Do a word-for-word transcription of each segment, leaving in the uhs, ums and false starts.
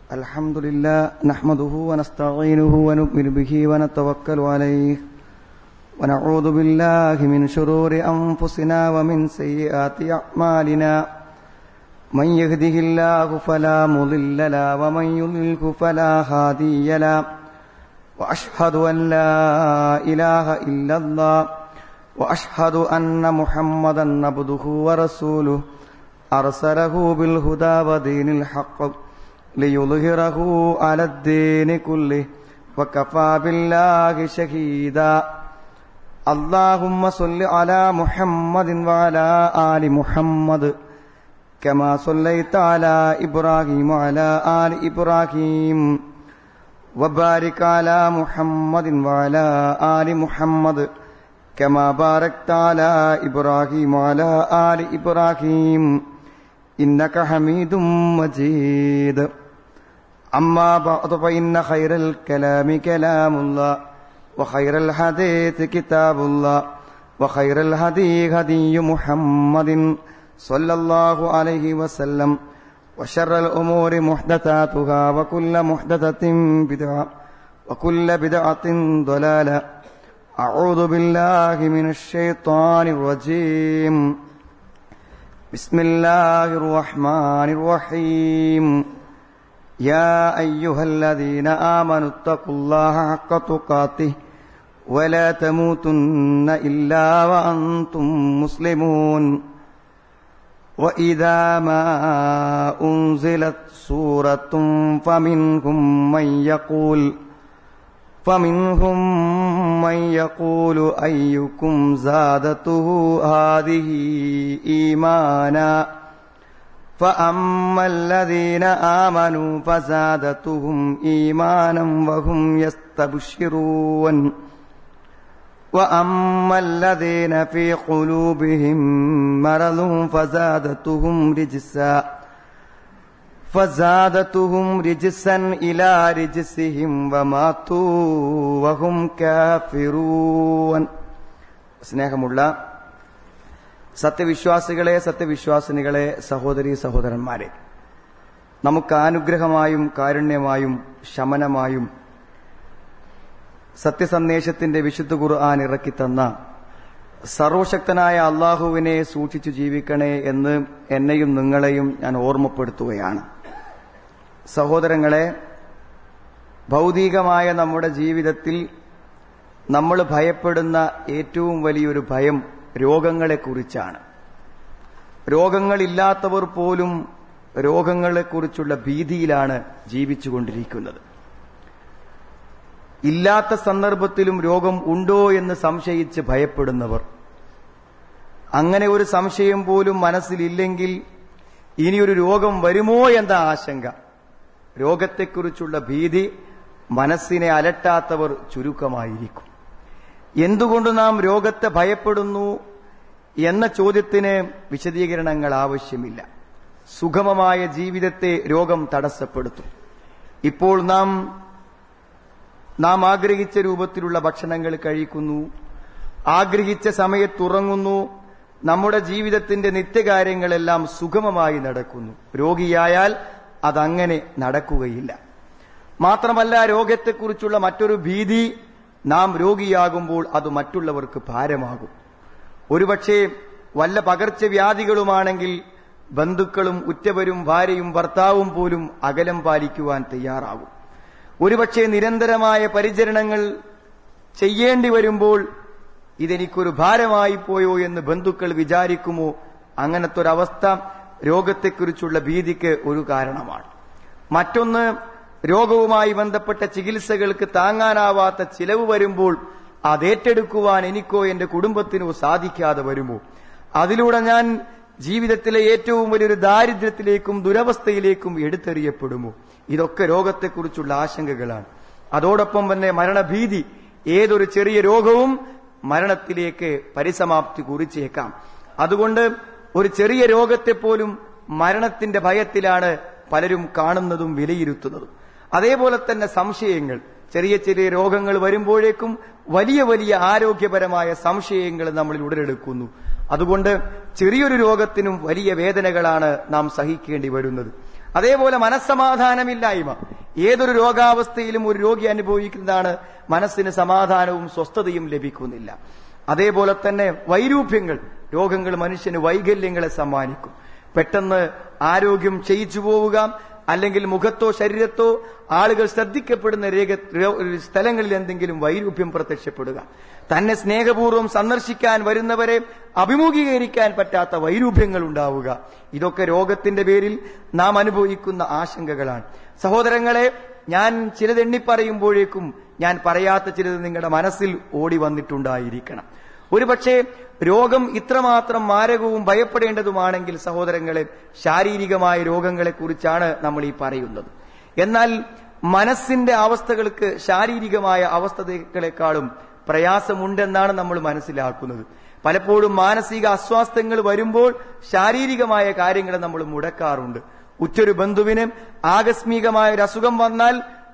الحمد لله نحمده ونستعينه ونؤمن به ونتوكل عليه ونعوذ بالله من شرور أنفسنا ومن سيئات أعمالنا من يهده الله فلا مضل له ومن يضلل فلا هادي له وأشهد أن لا إله إلا الله وأشهد أن محمدا عبده ورسوله أرسله بالهدى ودين الحق ليظهره على الدين كله وكفى بالله شهيدا اللهم صل على محمد وعلى آل محمد كما صليت على إبراهيم وعلى آل إبراهيم وبارك على محمد وعلى آل محمد كما باركت على إبراهيم وعلى آل إبراهيم إنك حميد مجيد أما بعد فإن خير الكلام كلام الله وخير الحديث كتاب الله وخير الهدي هدي محمد صلى الله عليه وسلم وشر الأمور محدثاتها وكل محدثة بدعة وكل بدعة ضلالة أعوذ بالله من الشيطان الرجيم بسم الله الرحمن الرحيم يا أيها الذين آمنوا اتقوا الله حق تقاته ولا تموتن إلا وأنتم مسلمون وإذا ما أنزلت سورة فمنهم من يقول فمنهم من يقول أيكم زادته هذه إيمانا فأما الذين آمنوا فزادتهم إيمانا وهم يستبشرون وأما الذين في قلوبهم مرض فزادتهم رجسا فزادتهم رجسا إلى رجسهم وماتوا وهم كافرون. സ്നേഹമുള്ള സത്യവിശ്വാസികളെ, സത്യവിശ്വാസിനികളെ, സഹോദരീ സഹോദരന്മാരെ, നമുക്ക് അനുഗ്രഹമായും കാരുണ്യമായും ശമനമായും സത്യസന്ദേശത്തിന്റെ വിശുദ്ധ ഖുർആൻ ഇറക്കിത്തന്ന സർവശക്തനായ അള്ളാഹുവിനെ സൂക്ഷിച്ചു ജീവിക്കണേ എന്ന് എന്നെയും നിങ്ങളെയും ഞാൻ ഓർമ്മപ്പെടുത്തുകയാണ്. സഹോദരങ്ങളെ, ഭൗതികമായ നമ്മുടെ ജീവിതത്തിൽ നമ്മൾ ഭയപ്പെടുന്ന ഏറ്റവും വലിയൊരു ഭയം രോഗങ്ങളെക്കുറിച്ചാണ്. രോഗങ്ങളില്ലാത്തവർ പോലും രോഗങ്ങളെക്കുറിച്ചുള്ള ഭീതിയിലാണ് ജീവിച്ചുകൊണ്ടിരിക്കുന്നത്. ഇല്ലാത്ത സന്ദർഭത്തിലും രോഗം ഉണ്ടോ എന്ന് സംശയിച്ച് ഭയപ്പെടുന്നവർ, അങ്ങനെ ഒരു സംശയം പോലും മനസ്സിലില്ലെങ്കിൽ ഇനിയൊരു രോഗം വരുമോ എന്ന ആശങ്ക, രോഗത്തെക്കുറിച്ചുള്ള ഭീതി മനസ്സിനെ അലട്ടാത്തവർ ചുരുക്കമായിരിക്കും. എന്തുകൊണ്ട് നാം രോഗത്തെ ഭയപ്പെടുന്നു എന്ന ചോദ്യത്തിന് വിശദീകരണങ്ങൾ ആവശ്യമില്ല. സുഗമമായ ജീവിതത്തെ രോഗം തടസ്സപ്പെടുത്തും. ഇപ്പോൾ നാം നാം ആഗ്രഹിച്ച രൂപത്തിലുള്ള ഭക്ഷണങ്ങൾ കഴിക്കുന്നു, ആഗ്രഹിച്ച സമയത്തുറങ്ങുന്നു, നമ്മുടെ ജീവിതത്തിന്റെ നിത്യകാര്യങ്ങളെല്ലാം സുഗമമായി നടക്കുന്നു. രോഗിയായാൽ അതങ്ങനെ നടക്കുകയില്ല. മാത്രമല്ല, രോഗത്തെക്കുറിച്ചുള്ള മറ്റൊരു ഭീതി, നാം രോഗിയാകുമ്പോൾ അത് മറ്റുള്ളവർക്ക് ഭാരമാകും. ഒരുപക്ഷെ വല്ല പകർച്ചവ്യാധികളുമാണെങ്കിൽ ബന്ധുക്കളും ഉറ്റവരും ഭാര്യയും ഭർത്താവും പോലും അകലം പാലിക്കുവാൻ തയ്യാറാകും. ഒരുപക്ഷെ നിരന്തരമായ പരിചരണങ്ങൾ ചെയ്യേണ്ടി വരുമ്പോൾ ഇതെനിക്കൊരു ഭാരമായി പോയോ എന്ന് ബന്ധുക്കൾ വിചാരിക്കുമോ? അങ്ങനത്തെ ഒരവസ്ഥ രോഗത്തെക്കുറിച്ചുള്ള ഭീതിക്ക് ഒരു കാരണമാണ്. മറ്റൊന്ന്, രോഗവുമായി ബന്ധപ്പെട്ട ചികിത്സകൾക്ക് താങ്ങാനാവാത്ത ചിലവ് വരുമ്പോൾ അതേറ്റെടുക്കുവാൻ എനിക്കോ എന്റെ കുടുംബത്തിനോ സാധിക്കാതെ വരുമോ? അതിലൂടെ ഞാൻ ജീവിതത്തിലെ ഏറ്റവും വലിയൊരു ദാരിദ്ര്യത്തിലേക്കും ദുരവസ്ഥയിലേക്കും എടുത്തെറിയപ്പെടുമോ? ഇതൊക്കെ രോഗത്തെക്കുറിച്ചുള്ള ആശങ്കകളാണ്. അതോടൊപ്പം തന്നെ മരണഭീതി. ഏതൊരു ചെറിയ രോഗവും മരണത്തിലേക്ക് പരിസമാപ്തി കുറിച്ചേക്കാം. അതുകൊണ്ട് ഒരു ചെറിയ രോഗത്തെ പോലും മരണത്തിന്റെ ഭയത്തിലാണ് പലരും കാണുന്നതും വിലയിരുത്തുന്നതും. അതേപോലെ തന്നെ സംശയങ്ങൾ, ചെറിയ ചെറിയ രോഗങ്ങൾ വരുമ്പോഴേക്കും വലിയ വലിയ ആരോഗ്യപരമായ സംശയങ്ങൾ നമ്മളിൽ ഉടലെടുക്കുന്നു. അതുകൊണ്ട് ചെറിയൊരു രോഗത്തിനും വലിയ വേദനകളാണ് നാം സഹിക്കേണ്ടി വരുന്നത്. അതേപോലെ മനസ്സമാധാനമില്ലായ്മ. ഏതൊരു രോഗാവസ്ഥയിലും ഒരു രോഗി അനുഭവിക്കുന്നതാണ് മനസ്സിന് സമാധാനവും സ്വസ്ഥതയും ലഭിക്കുന്നില്ല. അതേപോലെ തന്നെ വൈരൂപ്യങ്ങൾ, രോഗങ്ങൾ മനുഷ്യന് വൈകല്യങ്ങളെ സമ്മാനിക്കും. പെട്ടെന്ന് ആരോഗ്യം ക്ഷയിച്ചു പോവുക, അല്ലെങ്കിൽ മുഖത്തോ ശരീരത്തോ ആളുകൾ ശ്രദ്ധിക്കപ്പെടുന്ന സ്ഥലങ്ങളിൽ എന്തെങ്കിലും വൈരൂപ്യം പ്രത്യക്ഷപ്പെടുക, തന്നെ സ്നേഹപൂർവ്വം സന്ദർശിക്കാൻ വരുന്നവരെ അഭിമുഖീകരിക്കാൻ പറ്റാത്ത വൈരൂപ്യങ്ങൾ ഉണ്ടാവുക, ഇതൊക്കെ രോഗത്തിന്റെ പേരിൽ നാം അനുഭവിക്കുന്ന ആശങ്കകളാണ്. സഹോദരങ്ങളെ, ഞാൻ ചിലതെണ്ണി പറയുമ്പോഴേക്കും ഞാൻ പറയാത്ത ചിലത് നിങ്ങളുടെ മനസ്സിൽ ഓടി വന്നിട്ടുണ്ടായിരിക്കണം. ഒരുപക്ഷെ രോഗം ഇത്രമാത്രം മാരകവും ഭയപ്പെടേണ്ടതുമാണെങ്കിൽ സഹോദരങ്ങളെ, ശാരീരികമായ രോഗങ്ങളെ കുറിച്ചാണ് നമ്മൾ ഈ പറയുന്നത്. എന്നാൽ മനസ്സിന്റെ അവസ്ഥകൾക്ക് ശാരീരികമായ അവസ്ഥകളെക്കാളും പ്രയാസമുണ്ടെന്നാണ് നമ്മൾ മനസ്സിലാക്കുന്നത്. പലപ്പോഴും മാനസിക അസ്വാസ്ഥ്യങ്ങൾ വരുമ്പോൾ ശാരീരികമായ കാര്യങ്ങൾ നമ്മൾ മുടക്കാറുണ്ട്. ഉറ്റൊരു ബന്ധുവിന് ആകസ്മികമായ ഒരു അസുഖം വന്നാൽ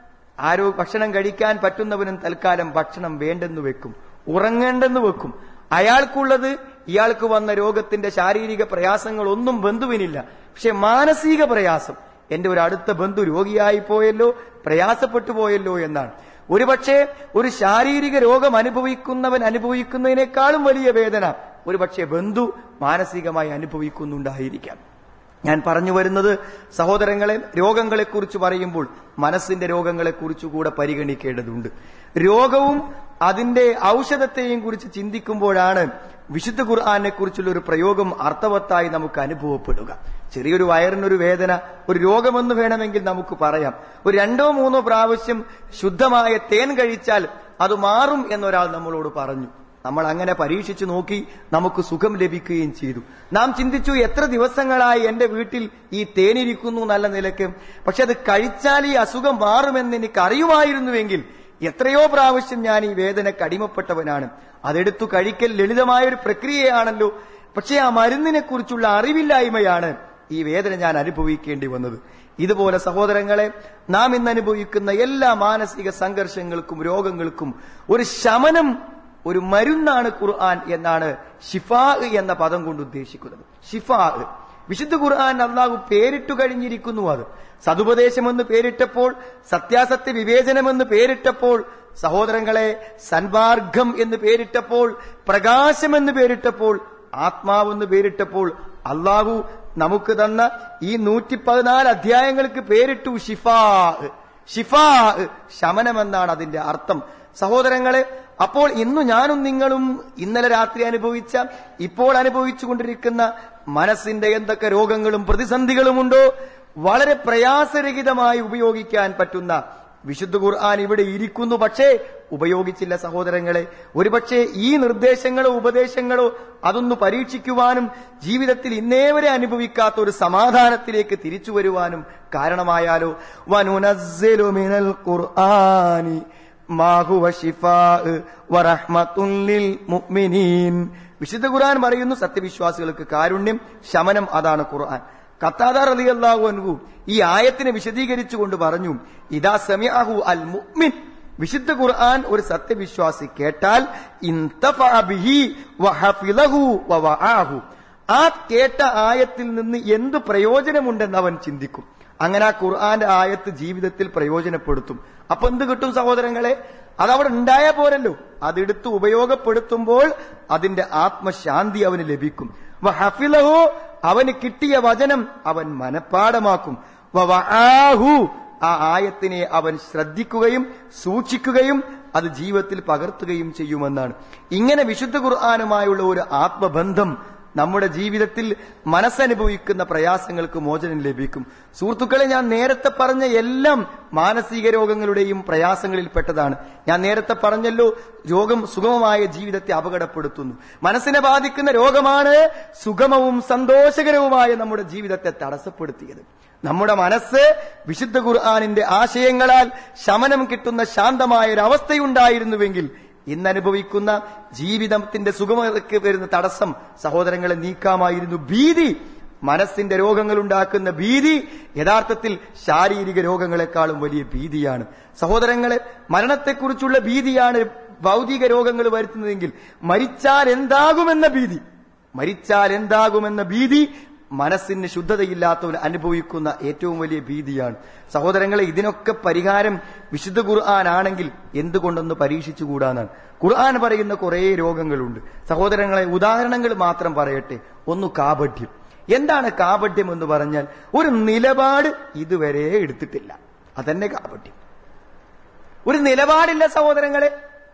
ആരോ ഭക്ഷണം കഴിക്കാൻ പറ്റുന്നവനും തൽക്കാലം ഭക്ഷണം വേണ്ടെന്ന് വെക്കും, ഉറങ്ങേണ്ടെന്ന് വെക്കും. അയാൾക്കുള്ളത് ഇയാൾക്ക് വന്ന രോഗത്തിന്റെ ശാരീരിക പ്രയാസങ്ങളൊന്നും ബന്ധുവിനില്ല, പക്ഷെ മാനസിക പ്രയാസം, എന്റെ ഒരു അടുത്ത ബന്ധു രോഗിയായി പോയല്ലോ, പ്രയാസപ്പെട്ടു പോയല്ലോ എന്നാണ്. ഒരുപക്ഷെ ഒരു ശാരീരിക രോഗം അനുഭവിക്കുന്നവൻ അനുഭവിക്കുന്നതിനേക്കാളും വലിയ വേദന ഒരുപക്ഷെ ബന്ധു മാനസികമായി അനുഭവിക്കുന്നുണ്ടായിരിക്കാം. ഞാൻ പറഞ്ഞു വരുന്നത് സഹോദരങ്ങളെ, രോഗങ്ങളെക്കുറിച്ച് പറയുമ്പോൾ മനസ്സിന്റെ രോഗങ്ങളെക്കുറിച്ച് കൂടെ പരിഗണിക്കേണ്ടതുണ്ട്. രോഗവും അതിന്റെ ഔഷധത്തെയും കുറിച്ച് ചിന്തിക്കുമ്പോഴാണ് വിശുദ്ധ ഖുർആനെ കുറിച്ചുള്ള ഒരു പ്രയോഗം അർത്ഥവത്തായി നമുക്ക് അനുഭവപ്പെടുക. ചെറിയൊരു വയറിനൊരു വേദന ഒരു രോഗമെന്ന് വേണമെങ്കിൽ നമുക്ക് പറയാം. ഒരു രണ്ടോ മൂന്നോ പ്രാവശ്യം ശുദ്ധമായ തേൻ കഴിച്ചാൽ അത് മാറും എന്നൊരാൾ നമ്മളോട് പറഞ്ഞു. നമ്മൾ അങ്ങനെ പരീക്ഷിച്ചു നോക്കി, നമുക്ക് സുഖം ലഭിക്കുകയും ചെയ്തു. നാം ചിന്തിച്ചു, എത്ര ദിവസങ്ങളായി എന്റെ വീട്ടിൽ ഈ തേനിരിക്കുന്നു നല്ല നിലയ്ക്ക്, പക്ഷെ അത് കഴിച്ചാൽ ഈ അസുഖം മാറുമെന്ന് എനിക്ക് അറിയുമായിരുന്നുവെങ്കിൽ എത്രയോ പ്രാവശ്യം ഞാൻ ഈ വേദനയ്ക്ക് അടിമപ്പെട്ടവനാണ്. അതെടുത്തു കഴിക്കൽ ലളിതമായൊരു പ്രക്രിയയാണല്ലോ, പക്ഷെ ആ മരുന്നിനെ കുറിച്ചുള്ള അറിവില്ലായ്മയാണ് ഈ വേദന ഞാൻ അനുഭവിക്കേണ്ടി വന്നത്. ഇതുപോലെ സഹോദരങ്ങളെ, നാം ഇന്ന് അനുഭവിക്കുന്ന എല്ലാ മാനസിക സംഘർഷങ്ങൾക്കും രോഗങ്ങൾക്കും ഒരു ശമനം, ഒരു മരുന്നാണ് ഖുർആൻ എന്നാണ് ഷിഫാ എന്ന പദം കൊണ്ട് ഉദ്ദേശിക്കുന്നത്. ഷിഫാ, വിശുദ്ധ ഖുർആൻ അല്ലാഹു പേരിട്ടു കഴിഞ്ഞിരിക്കുന്നു. അത് സതുപദേശമെന്ന് പേരിട്ടപ്പോൾ, സത്യാസത്യ വിവേചനമെന്ന് പേരിട്ടപ്പോൾ, സഹോദരങ്ങളെ സന്മാർഗം എന്ന് പേരിട്ടപ്പോൾ, പ്രകാശമെന്ന് പേരിട്ടപ്പോൾ, ആത്മാവെന്ന് പേരിട്ടപ്പോൾ, അല്ലാഹു നമുക്ക് തന്ന ഈ നൂറ്റി പതിനാല് അധ്യായങ്ങൾക്ക് പേരിട്ടു ഷിഫാ. ഷിഫാ, ശമനമെന്നാണ് അതിന്റെ അർത്ഥം. സഹോദരങ്ങളെ, അപ്പോൾ ഇന്നു ഞാനും നിങ്ങളും ഇന്നലെ രാത്രി അനുഭവിച്ച, ഇപ്പോൾ അനുഭവിച്ചുകൊണ്ടിരിക്കുന്ന മനസ്സിന്റെ എന്തൊക്കെ രോഗങ്ങളും പ്രതിസന്ധികളുമുണ്ടോ, വളരെ പ്രയാസരഹിതമായി ഉപയോഗിക്കാൻ പറ്റുന്ന വിശുദ്ധ ഖുർആൻ ഇവിടെ ഇരിക്കുന്നു. പക്ഷേ ഉപയോഗിച്ചില്ല സഹോദരങ്ങളെ. ഒരുപക്ഷെ ഈ നിർദ്ദേശങ്ങളോ ഉപദേശങ്ങളോ അതൊന്ന് പരീക്ഷിക്കുവാനും ജീവിതത്തിൽ ഇന്നേ വരെ അനുഭവിക്കാത്ത ഒരു സമാധാനത്തിലേക്ക് തിരിച്ചു വരുവാനും കാരണമായാലോ. വനുനസ്സിലു മിനൽ ഖുർആനി മാ ഹുവ ശിഫാഉ വറഹ്മത്തുൻ ലിൽ മുഅ്മിനീൻ. വിശുദ്ധ ഖുർആൻ പറയുന്നു, സത്യവിശ്വാസികൾക്ക് കാരുണ്യം, ശമനം, അതാണ് ഖുർആൻ. ഖത്താദ റളിയല്ലാഹു അൻഹു ഈ ആയത്തിനെ വിശദീകരിച്ചുകൊണ്ട് പറഞ്ഞു, ഇദാ സമിഅഹു അൽ മുഅ്മിൻ, വിശുദ്ധ ഖുർആൻ ഒരു സത്യവിശ്വാസി കേട്ടാൽ ഇൻതഫഅ ബിഹി വഹഫിളഹു വവആഹു, ആ കേട്ട ആയത്തിൽ നിന്ന് എന്ത് പ്രയോജനമുണ്ടെന്ന് അവൻ ചിന്തിക്കും. അങ്ങനെ ആ ഖുർആന്റെ ആയത്ത് ജീവിതത്തിൽ പ്രയോജനപ്പെടുത്തും. അപ്പൊ എന്ത് കിട്ടും സഹോദരങ്ങളെ? അതവിടെ ഉണ്ടായ പോരല്ലോ, അതെടുത്ത് ഉപയോഗപ്പെടുത്തുമ്പോൾ അതിന്റെ ആത്മശാന്തി അവന് ലഭിക്കും. വഹഫിളഹു, അവന് കിട്ടിയ വചനം അവൻ മനഃപ്പാടമാക്കും. വവആഹു, ആ ആയത്തിനെ അവൻ ശ്രദ്ധിക്കുകയും സൂക്ഷിക്കുകയും അത് ജീവിതത്തിൽ പകർത്തുകയും ചെയ്യുമെന്നാണ്. ഇങ്ങനെ വിശുദ്ധ ഖുർആനുമായുള്ള ഒരു ആത്മബന്ധം നമ്മുടെ ജീവിതത്തിൽ മനസ്സനുഭവിക്കുന്ന പ്രയാസങ്ങൾക്ക് മോചനം ലഭിക്കും. സുഹൃത്തുക്കളെ, ഞാൻ നേരത്തെ പറഞ്ഞ എല്ലാം മാനസിക രോഗങ്ങളുടെയും പ്രയാസങ്ങളിൽപ്പെട്ടതാണ്. ഞാൻ നേരത്തെ പറഞ്ഞല്ലോ, രോഗം സുഗമമായ ജീവിതത്തെ അപകടപ്പെടുത്തുന്നു. മനസ്സിനെ ബാധിക്കുന്ന രോഗമാണ് സുഗമവും സന്തോഷകരവുമായ നമ്മുടെ ജീവിതത്തെ തടസ്സപ്പെടുത്തിയത്. നമ്മുടെ മനസ്സ് വിശുദ്ധ ഖുർആനിന്റെ ആശയങ്ങളാൽ ശമനം കിട്ടുന്ന ശാന്തമായ ഒരു അവസ്ഥയുണ്ടായിരുന്നുവെങ്കിൽ ഇന്നനുഭവിക്കുന്ന ജീവിതത്തിന്റെ സുഗമതയ്ക്ക് വരുന്ന തടസ്സം സഹോദരങ്ങളെ നീക്കാമായിരുന്നു. ഭീതി, മനസ്സിന്റെ രോഗങ്ങൾ ഉണ്ടാക്കുന്ന ഭീതി യഥാർത്ഥത്തിൽ ശാരീരിക രോഗങ്ങളെക്കാളും വലിയ ഭീതിയാണ്. സഹോദരങ്ങളെ, മരണത്തെക്കുറിച്ചുള്ള ഭീതിയാണ് ഭൗതിക രോഗങ്ങൾ വരുത്തുന്നതെങ്കിൽ മരിച്ചാൽ എന്താകുമെന്ന ഭീതി, മരിച്ചാൽ എന്താകുമെന്ന ഭീതി മനസ്സിന് ശുദ്ധതയില്ലാത്തവൻ അനുഭവിക്കുന്ന ഏറ്റവും വലിയ ഭീതിയാണ്. സഹോദരങ്ങളെ, ഇതിനൊക്കെ പരിഹാരം വിശുദ്ധ ഖുർആൻ ആണെങ്കിൽ എന്തുകൊണ്ടൊന്ന് പരീക്ഷിച്ചുകൂടാന്നാണ്. ഖുർആൻ പറയുന്ന കുറെ രോഗങ്ങളുണ്ട്. സഹോദരങ്ങളെ, ഉദാഹരണങ്ങൾ മാത്രം പറയട്ടെ. ഒന്ന് കാപട്യം. എന്താണ് കാപട്യം എന്ന് പറഞ്ഞാൽ ഒരു നിലപാട് ഇതുവരെ എടുത്തിട്ടില്ല, അതന്നെ കാപട്യം. ഒരു നിലപാടില്ല സഹോദരങ്ങളെ.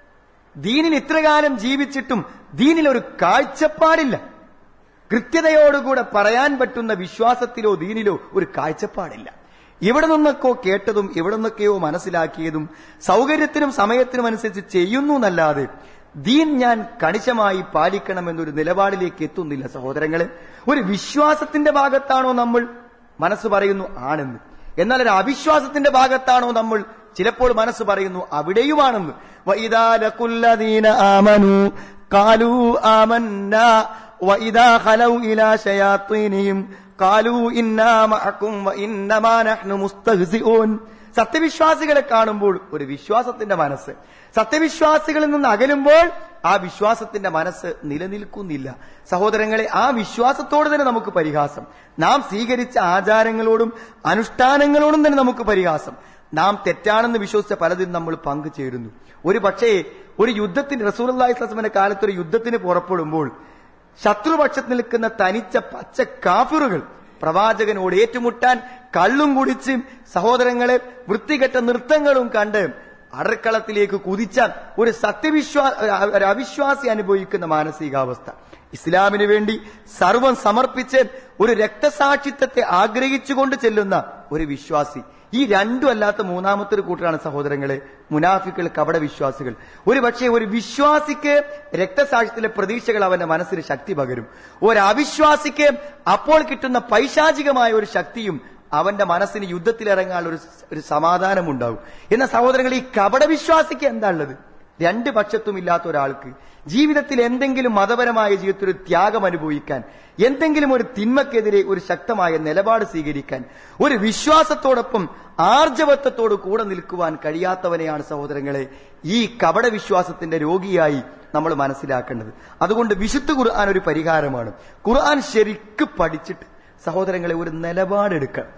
ദീനിൽ ഇത്രകാലം ജീവിച്ചിട്ടും ദീനിൽ ഒരു കാഴ്ചപ്പാടില്ല. കൃത്യതയോടുകൂടെ പറയാൻ പറ്റുന്ന വിശ്വാസത്തിലോ ദീനിലോ ഒരു കാഴ്ചപ്പാടില്ല. ഇവിടെ നിന്നൊക്കെ കേട്ടതും ഇവിടെ നിന്നൊക്കെയോ മനസ്സിലാക്കിയതും സൗകര്യത്തിനും സമയത്തിനും അനുസരിച്ച് ചെയ്യുന്നു എന്നല്ലാതെ ദീൻ ഞാൻ കണിശമായി പാലിക്കണമെന്നൊരു നിലപാടിലേക്ക് എത്തുന്നില്ല സഹോദരങ്ങളെ. ഒരു വിശ്വാസത്തിന്റെ ഭാഗത്താണോ നമ്മൾ? മനസ്സ് പറയുന്നു ആണെന്ന്. എന്നാൽ ഒരു അവിശ്വാസത്തിന്റെ ഭാഗത്താണോ നമ്മൾ? ചിലപ്പോൾ മനസ്സ് പറയുന്നു അവിടെയുമാണെന്ന്. വഇദാ ലഖുല്ലദീന ആമനൂ ഖാലൂ ആമന്നാ വഇദാ ഖലൗ ഇലാ ശയാത്തീനിഹിം ഖാലൂ ഇന്നാ മഅകും വഇന്നമാ നഹ്നു മുസ്തഹ്സിഊൻ. സത്യവിശ്വാസികളെ കാണുമ്പോൾ ഒരു വിശ്വാസത്തിന്റെ മനസ്സ്, സത്യവിശ്വാസികളിൽ നിന്ന് അകലുമ്പോൾ ആ വിശ്വാസത്തിന്റെ മനസ്സ് നിലനിൽക്കുന്നില്ല. സഹോദരങ്ങളെ, ആ വിശ്വാസത്തോട് തന്നെ നമുക്ക് പരിഹാസം. നാം സ്വീകരിച്ച ആചാരങ്ങളോടും അനുഷ്ഠാനങ്ങളോടും തന്നെ നമുക്ക് പരിഹാസം. നാം തെറ്റാണെന്ന് വിശ്വസിച്ച പലതിനും നമ്മൾ പങ്കുചേരുന്നു. ഒരു പക്ഷേ ഒരു യുദ്ധത്തിന് റസൂലുള്ളാഹി സ്വല്ലല്ലാഹു അലൈഹി വസല്ലമയുടെ കാലത്ത് ഒരു യുദ്ധത്തിന് പുറപ്പെടുമ്പോൾ ശത്രുപക്ഷത്ത് നിൽക്കുന്ന തനിച്ച പച്ച കാഫിറുകൾ പ്രവാചകനോട് ഏറ്റുമുട്ടാൻ കള്ളും കുടിച്ച് സഹോദരങ്ങളെ വൃത്തികെട്ട നൃത്തങ്ങളും കണ്ട് അടർക്കളത്തിലേക്ക് കുതിച്ച ഒരു സത്യവിശ്വാസ ഒരു അവിശ്വാസി അനുഭവിക്കുന്ന മാനസികാവസ്ഥ. ഇസ്ലാമിന് വേണ്ടി സർവം സമർപ്പിച്ച് ഒരു രക്തസാക്ഷിത്വത്തെ ആഗ്രഹിച്ചുകൊണ്ട് ചെല്ലുന്ന ഒരു വിശ്വാസി. ഈ രണ്ടും അല്ലാത്ത മൂന്നാമത്തെ ഒരു കൂട്ടരാണ് സഹോദരങ്ങളെ മുനാഫിക്കുകൾ, കപട വിശ്വാസികൾ. ഒരു പക്ഷേ ഒരു വിശ്വാസിക്ക് രക്തസാക്ഷ്യത്തിലെ പ്രതീക്ഷകൾ അവന്റെ മനസ്സിന് ശക്തി പകരും. ഒരു അവിശ്വാസിക്ക് അപ്പോൾ കിട്ടുന്ന പൈശാചികമായ ഒരു ശക്തിയും അവന്റെ മനസ്സിന് യുദ്ധത്തിലിറങ്ങാനുള്ള ഒരു ഒരു സമാധാനം ഉണ്ടാവും. എന്നാൽ സഹോദരങ്ങൾ, ഈ കപട വിശ്വാസിക്ക് എന്താ ഉള്ളത്? രണ്ട് പക്ഷത്തും ഇല്ലാത്ത ഒരാൾക്ക് ജീവിതത്തിൽ എന്തെങ്കിലും മതപരമായ ജീവിതത്തിൽ ഒരു ത്യാഗം അനുഭവിക്കാൻ, എന്തെങ്കിലും ഒരു തിന്മക്കെതിരെ ഒരു ശക്തമായ നിലപാട് സ്വീകരിക്കാൻ, ഒരു വിശ്വാസത്തോടൊപ്പം ആർജവത്വത്തോട് കൂടെ നിൽക്കുവാൻ കഴിയാത്തവനെയാണ് സഹോദരങ്ങളെ ഈ കപട വിശ്വാസത്തിന്റെ രോഗിയായി നമ്മൾ മനസ്സിലാക്കേണ്ടത്. അതുകൊണ്ട് വിശുദ്ധ ഖുർആൻ ഒരു പരിഹാരമാണ്. ഖുർആൻ ശരിക്ക് പഠിച്ചിട്ട് സഹോദരങ്ങളെ ഒരു നിലപാടെടുക്കണം.